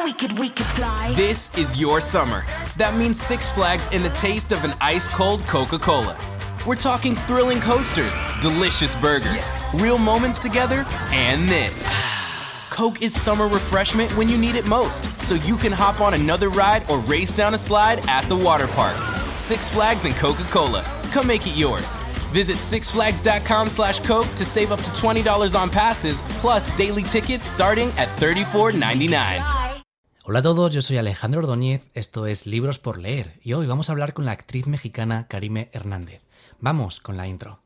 we could fly. This is your summer. That means Six Flags and the taste of an ice-cold Coca-Cola. We're talking thrilling coasters, delicious burgers, real moments together, and this. Coke is summer refreshment when you need it most, so you can hop on another ride or race down a slide at the water park. Six Flags and Coca-Cola. Come make it yours. Visit sixflags.com/Coke to save up to $20 on passes, plus daily tickets starting at $34.99. Hola a todos, yo soy Alejandro Ordóñez, esto es Libros por Leer, y hoy vamos a hablar con la actriz mexicana Karime Hernández. Vamos con la intro.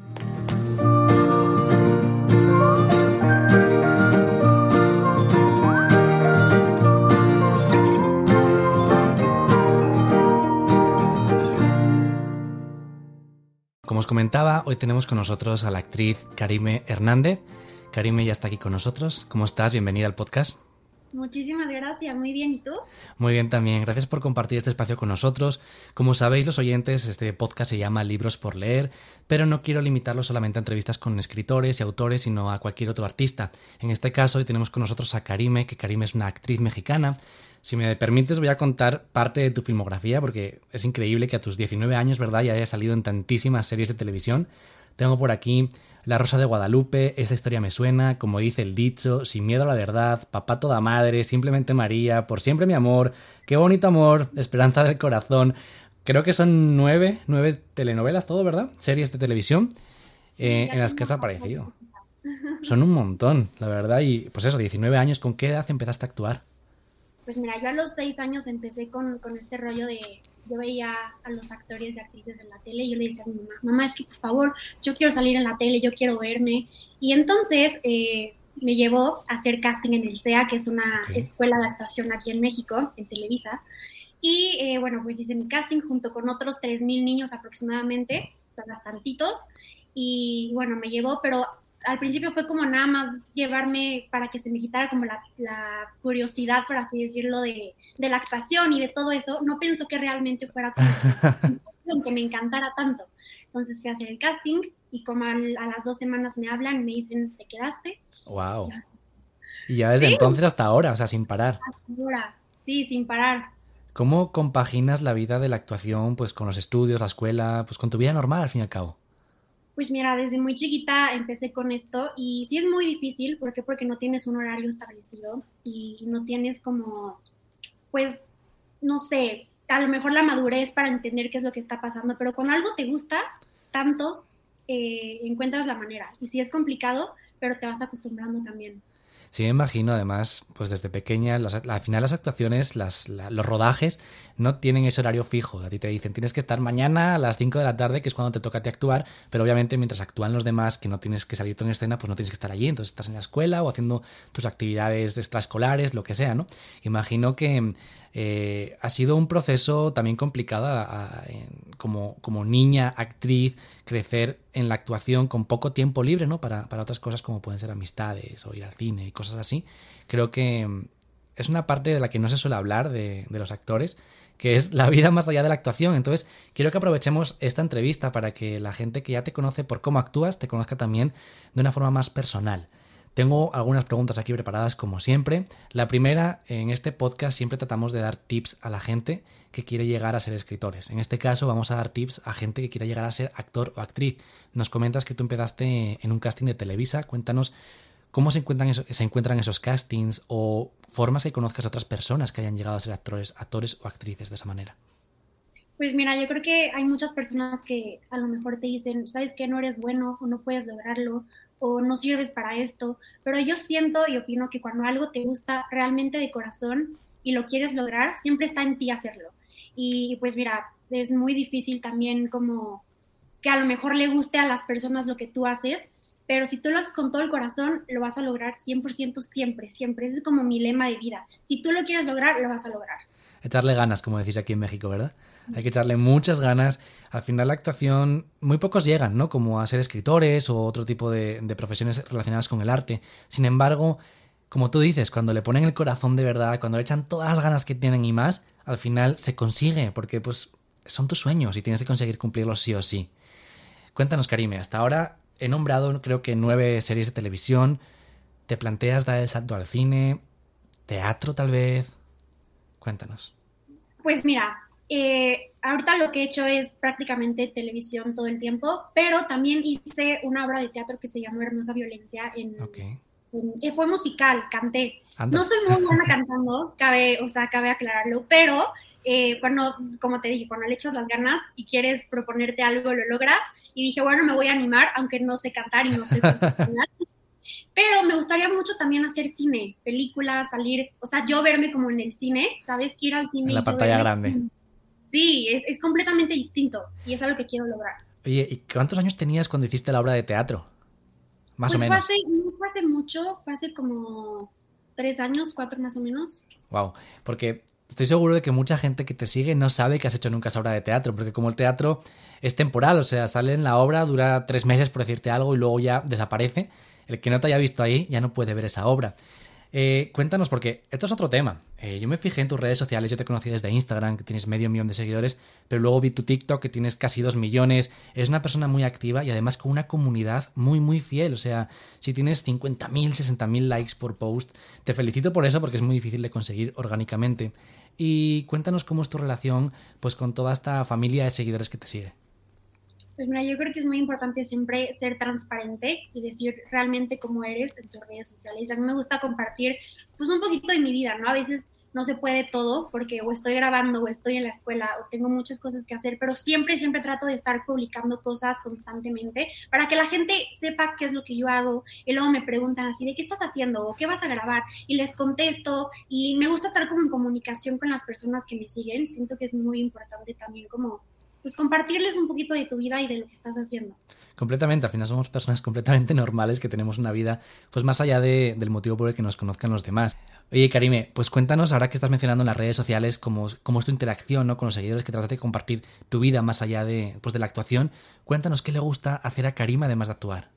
Como os comentaba, hoy tenemos con nosotros a la actriz Karime Hernández. Karime ya está aquí con nosotros. ¿Cómo estás? Bienvenida al podcast. Muchísimas gracias, muy bien, ¿y tú? Muy bien también, gracias por compartir este espacio con nosotros. Como sabéis los oyentes, este podcast se llama Libros por Leer, pero no quiero limitarlo solamente a entrevistas con escritores y autores, sino a cualquier otro artista. En este caso hoy tenemos con nosotros a Karime, que Karime es una actriz mexicana. Si me permites voy a contar parte de tu filmografía, porque es increíble que a tus 19 años, ¿verdad?, ya hayas salido en tantísimas series de televisión. Tengo por aquí La Rosa de Guadalupe, Esta historia me suena, Como dice el dicho, Sin miedo a la verdad, Papá toda madre, Simplemente María, Por siempre mi amor, Qué bonito amor, Esperanza del corazón. Creo que son nueve telenovelas todo, ¿verdad? Series de televisión en las que has aparecido. Son un montón, la verdad. Y pues eso, 19 años, ¿con qué edad empezaste a actuar? Pues mira, yo a los 6 años empecé con este rollo de... Yo veía a los actores y actrices en la tele y yo le decía a mi mamá, es que por favor, yo quiero salir en la tele, yo quiero verme. Y entonces me llevó a hacer casting en el CEA, que es una escuela de actuación aquí en México, en Televisa. Y bueno, pues hice mi casting junto con otros 3,000 niños aproximadamente, o sea, bastantitos. Y bueno, me llevó, pero al principio fue como nada más llevarme para que se me quitara como la curiosidad, por así decirlo, de la actuación y de todo eso. No pensó que realmente fuera como que me encantara tanto. Entonces fui a hacer el casting y como a las 2 semanas me hablan y me dicen, ¿te quedaste? ¡Wow! Y ya desde entonces hasta ahora, o sea, sin parar. Hasta ahora, sí, sin parar. ¿Cómo compaginas la vida de la actuación pues con los estudios, la escuela, pues con tu vida normal al fin y al cabo? Pues mira, desde muy chiquita empecé con esto y sí es muy difícil, ¿por qué? Porque no tienes un horario establecido y no tienes como, pues, no sé, a lo mejor la madurez para entender qué es lo que está pasando, pero cuando algo te gusta tanto, encuentras la manera. Y sí es complicado, pero te vas acostumbrando también. Sí, me imagino, además, pues desde pequeña, al final las actuaciones, los rodajes no tienen ese horario fijo. A ti te dicen, tienes que estar mañana a las 5 de la tarde, que es cuando te toca a ti actuar, pero obviamente mientras actúan los demás, que no tienes que salir tú en escena, pues no tienes que estar allí. Entonces estás en la escuela o haciendo tus actividades extraescolares, lo que sea, ¿no? Imagino que ha sido un proceso también complicado como niña, actriz, crecer en la actuación con poco tiempo libre, ¿no? Para otras cosas como pueden ser amistades o ir al cine y cosas así. Creo que es una parte de la que no se suele hablar de los actores, que es la vida más allá de la actuación. Entonces, quiero que aprovechemos esta entrevista para que la gente que ya te conoce por cómo actúas te conozca también de una forma más personal. Tengo algunas preguntas aquí preparadas como siempre. La primera, en este podcast siempre tratamos de dar tips a la gente que quiere llegar a ser escritores. En este caso vamos a dar tips a gente que quiera llegar a ser actor o actriz. Nos comentas que tú empezaste en un casting de Televisa. Cuéntanos cómo se encuentran esos castings o formas que conozcas a otras personas que hayan llegado a ser actores o actrices de esa manera. Pues mira, yo creo que hay muchas personas que a lo mejor te dicen, ¿sabes qué? No eres bueno o no puedes lograrlo o no sirves para esto, pero yo siento y opino que cuando algo te gusta realmente de corazón y lo quieres lograr, siempre está en ti hacerlo. Y pues mira, es muy difícil también como que a lo mejor le guste a las personas lo que tú haces, pero si tú lo haces con todo el corazón, lo vas a lograr 100% siempre. Ese es como mi lema de vida. Si tú lo quieres lograr, lo vas a lograr. Echarle ganas, como decís aquí en México, ¿verdad? Hay que echarle muchas ganas. Al final la actuación, muy pocos llegan, ¿no? Como a ser escritores o otro tipo de profesiones relacionadas con el arte. Sin embargo, como tú dices, cuando le ponen el corazón de verdad, cuando le echan todas las ganas que tienen y más, al final se consigue, porque pues son tus sueños y tienes que conseguir cumplirlos sí o sí. Cuéntanos, Karime, hasta ahora he nombrado creo que 9 series de televisión. ¿Te planteas dar el salto al cine? ¿Teatro tal vez? Cuéntanos. Pues mira, ahorita lo que he hecho es prácticamente televisión todo el tiempo, pero también hice una obra de teatro que se llamó Hermosa Violencia. Okay. Fue musical, canté. Anda. No soy muy buena cantando, cabe aclararlo, pero cuando, como te dije, cuando le echas las ganas y quieres proponerte algo, lo logras. Y dije, bueno, me voy a animar, aunque no sé cantar y no soy profesional. Pero me gustaría mucho también hacer cine, películas, salir, o sea, yo verme como en el cine, ¿sabes? Ir al cine En la y yo pantalla verme. grande. Sí, es completamente distinto y es algo que quiero lograr. Oye, ¿y cuántos años tenías cuando hiciste la obra de teatro? Más o menos. No fue hace mucho, fue hace como 3 años, 4 más o menos. Wow, porque estoy seguro de que mucha gente que te sigue no sabe que has hecho nunca esa obra de teatro, porque como el teatro es temporal, o sea, sale en la obra, dura 3 meses por decirte algo y luego ya desaparece, el que no te haya visto ahí ya no puede ver esa obra. Cuéntanos, porque esto es otro tema. Yo me fijé en tus redes sociales, yo te conocí desde Instagram, que tienes 500.000 de seguidores, pero luego vi tu TikTok, que tienes casi 2 millones. Eres una persona muy activa y además con una comunidad muy, muy fiel. O sea, si tienes 50.000, 60.000 likes por post, te felicito por eso, porque es muy difícil de conseguir orgánicamente. Y cuéntanos cómo es tu relación pues con toda esta familia de seguidores que te sigue. Pues mira, yo creo que es muy importante siempre ser transparente y decir realmente cómo eres en tus redes sociales. A mí me gusta compartir pues un poquito de mi vida, ¿no? A veces no se puede todo porque o estoy grabando o estoy en la escuela o tengo muchas cosas que hacer, pero siempre trato de estar publicando cosas constantemente para que la gente sepa qué es lo que yo hago y luego me preguntan así, ¿de qué estás haciendo? ¿O qué vas a grabar? Y les contesto y me gusta estar como en comunicación con las personas que me siguen. Siento que es muy importante también como pues compartirles un poquito de tu vida y de lo que estás haciendo. Completamente, al final somos personas completamente normales que tenemos una vida pues más allá del motivo por el que nos conozcan los demás. Oye, Karime, pues cuéntanos, ahora que estás mencionando en las redes sociales cómo es tu interacción, ¿no?, con los seguidores, que tratas de compartir tu vida más allá de la actuación. Cuéntanos qué le gusta hacer a Karime además de actuar.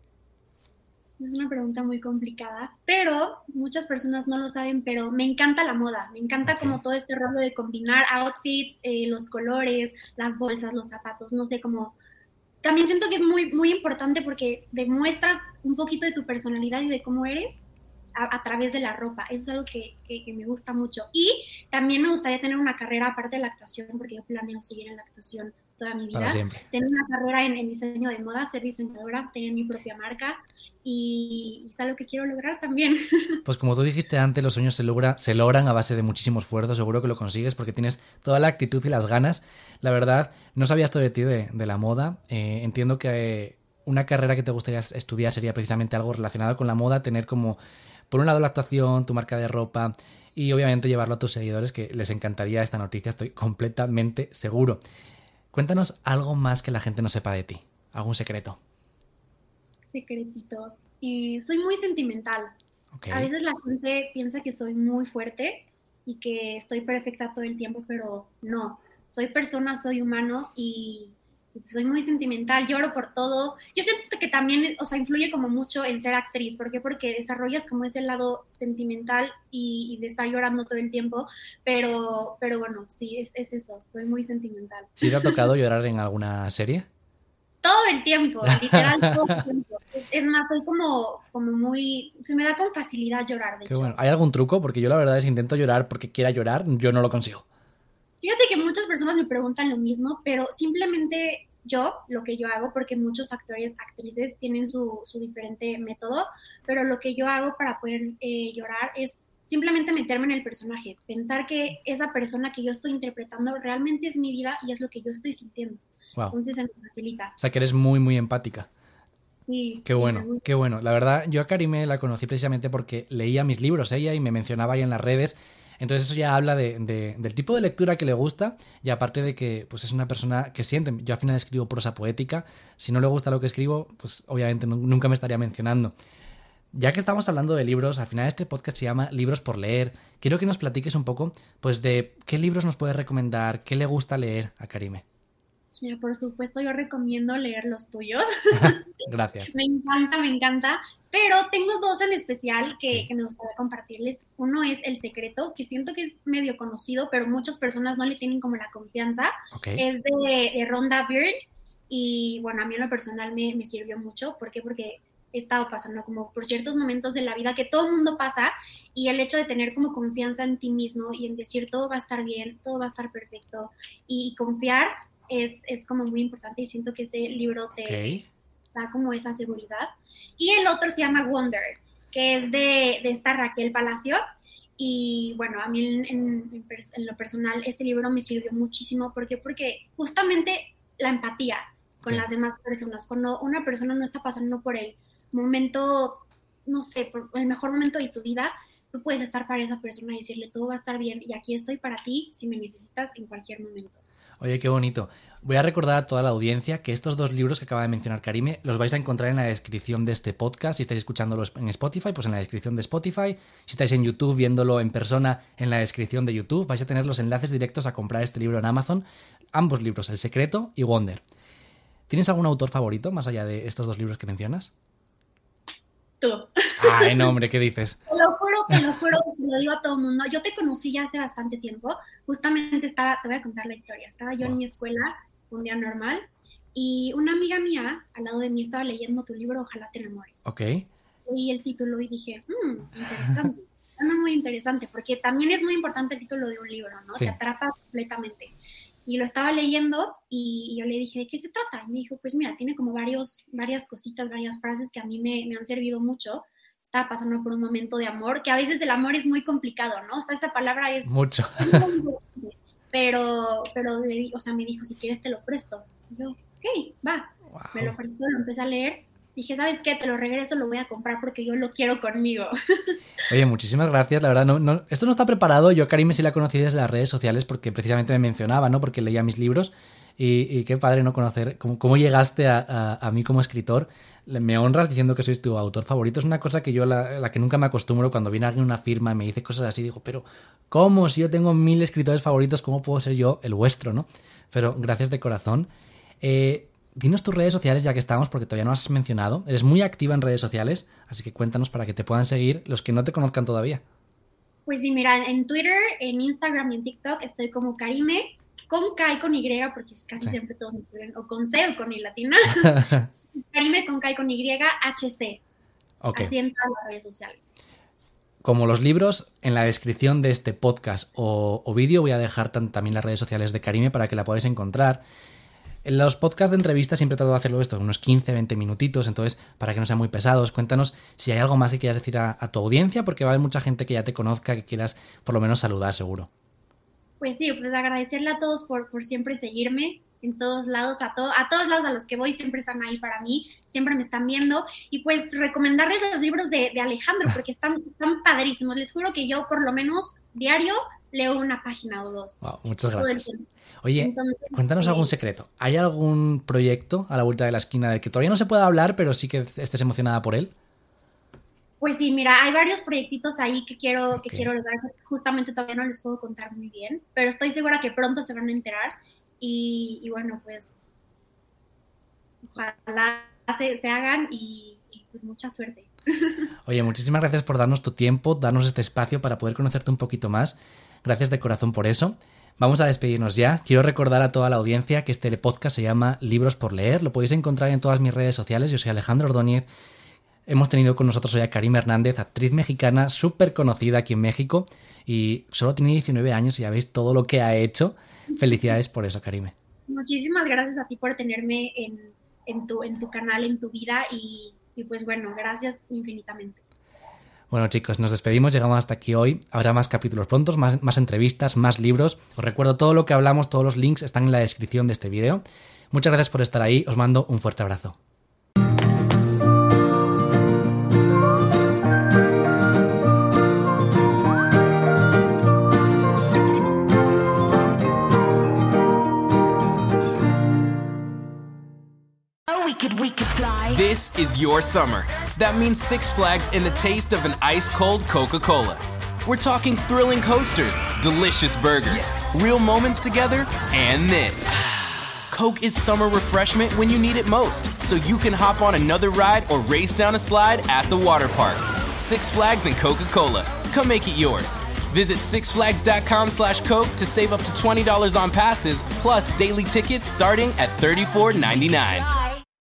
Es una pregunta muy complicada, pero muchas personas no lo saben, pero me encanta la moda, me encanta como todo este rollo de combinar outfits, los colores, las bolsas, los zapatos, no sé, como también siento que es muy, muy importante porque demuestras un poquito de tu personalidad y de cómo eres a través de la ropa. Eso es algo que me gusta mucho. Y también me gustaría tener una carrera aparte de la actuación, porque yo planeo seguir en la actuación toda mi vida. Para siempre. Tener una carrera en diseño de moda, ser diseñadora, tener mi propia marca y es algo que quiero lograr también. Pues como tú dijiste antes, los sueños se logran a base de muchísimo esfuerzo. Seguro que lo consigues porque tienes toda la actitud y las ganas. La verdad, no sabía esto de ti, de la moda. Entiendo que una carrera que te gustaría estudiar sería precisamente algo relacionado con la moda, tener como, por un lado, la actuación, tu marca de ropa y obviamente llevarlo a tus seguidores, que les encantaría esta noticia, estoy completamente seguro. Cuéntanos algo más que la gente no sepa de ti, algún secreto. Secretito. Soy muy sentimental. Okay. A veces la gente piensa que soy muy fuerte y que estoy perfecta todo el tiempo, pero no. Soy persona, soy humano y soy muy sentimental, lloro por todo. Yo siento que también, o sea, influye como mucho en ser actriz. ¿Por qué? Porque desarrollas como ese lado sentimental y de estar llorando todo el tiempo, pero bueno, sí, es eso, soy muy sentimental. ¿Sí te ha tocado llorar en alguna serie? Todo el tiempo, literal, todo el tiempo. Es más, soy como muy... Se me da con facilidad llorar, de hecho. Bueno. ¿Hay algún truco? Porque yo la verdad es que intento llorar porque quiera llorar, yo no lo consigo. Fíjate que muchas personas me preguntan lo mismo, pero simplemente lo que yo hago, porque muchos actores, actrices tienen su diferente método, pero lo que yo hago para poder llorar es simplemente meterme en el personaje, pensar que esa persona que yo estoy interpretando realmente es mi vida y es lo que yo estoy sintiendo. Wow. Entonces se me facilita. O sea, que eres muy, muy empática. Sí. Qué bueno, qué bueno. La verdad, yo a Karime la conocí precisamente porque leía mis libros ella y me mencionaba ahí en las redes. Entonces eso ya habla del tipo de lectura que le gusta y aparte de que pues es una persona que siente. Yo al final escribo prosa poética. Si no le gusta lo que escribo, pues obviamente nunca me estaría mencionando. Ya que estamos hablando de libros, al final este podcast se llama Libros por leer. Quiero que nos platiques un poco pues de qué libros nos puedes recomendar, qué le gusta leer a Karime. Mira, por supuesto, yo recomiendo leer los tuyos. Gracias. Me encanta. Pero tengo 2 en especial que me gustaría compartirles. Uno es El Secreto, que siento que es medio conocido, pero muchas personas no le tienen como la confianza. Okay. Es de Rhonda Byrne y, bueno, a mí en lo personal me sirvió mucho. ¿Por qué? Porque he estado pasando, como por ciertos momentos de la vida que todo el mundo pasa, y el hecho de tener como confianza en ti mismo y en decir todo va a estar bien, todo va a estar perfecto, y confiar es como muy importante, y siento que ese libro te da como esa seguridad. Y el otro se llama Wonder, que es de esta Raquel Palacio, y bueno, a mí en lo personal ese libro me sirvió muchísimo, porque justamente la empatía con las demás personas, cuando una persona no está pasando por el momento, no sé, por el mejor momento de su vida, tú puedes estar para esa persona y decirle todo va a estar bien, y aquí estoy para ti si me necesitas en cualquier momento. Oye, qué bonito. Voy a recordar a toda la audiencia que estos 2 libros que acaba de mencionar Karime los vais a encontrar en la descripción de este podcast. Si estáis escuchándolos en Spotify, pues en la descripción de Spotify. Si estáis en YouTube viéndolo en persona, en la descripción de YouTube, vais a tener los enlaces directos a comprar este libro en Amazon. Ambos libros, El Secreto y Wonder. ¿Tienes algún autor favorito más allá de estos 2 libros que mencionas? Tú. Ay, no, hombre, ¿qué dices? Te lo juro, se lo digo a todo el mundo. Yo te conocí ya hace bastante tiempo. Justamente te voy a contar la historia. Estaba yo en mi escuela, un día normal, y una amiga mía al lado de mí estaba leyendo tu libro Ojalá te enamores. Ok. Leí el título y dije, interesante. Suena muy interesante, porque también es muy importante el título de un libro, ¿no? Sí. Te atrapa completamente. Y lo estaba leyendo y yo le dije, ¿de qué se trata? Y me dijo, pues mira, tiene como varias cositas, varias frases que a mí me han servido mucho. Estaba pasando por un momento de amor, que a veces el amor es muy complicado, ¿no? O sea, esa palabra es... Mucho. pero me dijo, si quieres te lo presto. Y yo, ok, va. Wow. Me lo prestó, lo empecé a leer. Dije, ¿sabes qué? Te lo regreso, lo voy a comprar porque yo lo quiero conmigo. Oye, muchísimas gracias. La verdad, esto no está preparado. Yo a Karime sí la conocí desde las redes sociales porque precisamente me mencionaba, ¿no? Porque leía mis libros. Y qué padre, ¿no? Conocer cómo llegaste a mí como escritor. Me honras diciendo que sois tu autor favorito. Es una cosa que yo la que nunca me acostumbro cuando viene alguien a una firma y me dice cosas así. Digo, pero ¿cómo? Si yo tengo 1000 escritores favoritos, ¿cómo puedo ser yo el vuestro, no? Pero gracias de corazón. Dinos tus redes sociales ya que estamos, porque todavía no las has mencionado. Eres muy activa en redes sociales, así que cuéntanos para que te puedan seguir los que no te conozcan todavía. Pues sí, mira, en Twitter, en Instagram y en TikTok estoy como Karime, con K y con Y, porque casi siempre todos me escriben o con C o con I latina. Karime con K y con Y, HC. Okay. Así en todas las redes sociales. Como los libros, en la descripción de este podcast o vídeo voy a dejar también las redes sociales de Karime para que la podáis encontrar. En los podcasts de entrevista siempre trato de hacerlo esto, unos 15-20 minutitos, entonces para que no sean muy pesados, cuéntanos si hay algo más que quieras decir a tu audiencia, porque va a haber mucha gente que ya te conozca, que quieras por lo menos saludar, seguro. Pues sí, pues agradecerle a todos por siempre seguirme en todos lados, a todos lados a los que voy siempre están ahí para mí, siempre me están viendo, y pues recomendarles los libros de Alejandro, porque están padrísimos. Les juro que yo por lo menos diario leo una página o 2. Wow, muchas gracias. Oye, entonces, cuéntanos algún secreto. ¿Hay algún proyecto a la vuelta de la esquina del que todavía no se pueda hablar, pero sí que estés emocionada por él? Pues sí, mira, hay varios proyectitos ahí que quiero lograr. Justamente todavía no les puedo contar muy bien, pero estoy segura que pronto se van a enterar. Y bueno, pues ojalá se hagan y pues mucha suerte. Oye, muchísimas gracias por darnos tu tiempo, darnos este espacio para poder conocerte un poquito más. Gracias de corazón por eso. Vamos a despedirnos ya. Quiero recordar a toda la audiencia que este podcast se llama Libros por Leer. Lo podéis encontrar en todas mis redes sociales. Yo soy Alejandro Ordóñez. Hemos tenido con nosotros hoy a Karime Hernández, actriz mexicana súper conocida aquí en México. Y solo tiene 19 años y ya veis todo lo que ha hecho. Felicidades por eso, Karime. Muchísimas gracias a ti por tenerme en tu canal, en tu vida. Y pues bueno, gracias infinitamente. Bueno, chicos, nos despedimos, llegamos hasta aquí hoy. Habrá más capítulos prontos, más entrevistas, más libros. Os recuerdo todo lo que hablamos, todos los links están en la descripción de este video. Muchas gracias por estar ahí, os mando un fuerte abrazo. This is your summer. That means Six Flags and the taste of an ice-cold Coca-Cola. We're talking thrilling coasters, delicious burgers, real moments together, and this. Coke is summer refreshment when you need it most, so you can hop on another ride or race down a slide at the water park. Six Flags and Coca-Cola. Come make it yours. Visit sixflags.com/Coke to save up to $20 on passes, plus daily tickets starting at $34.99.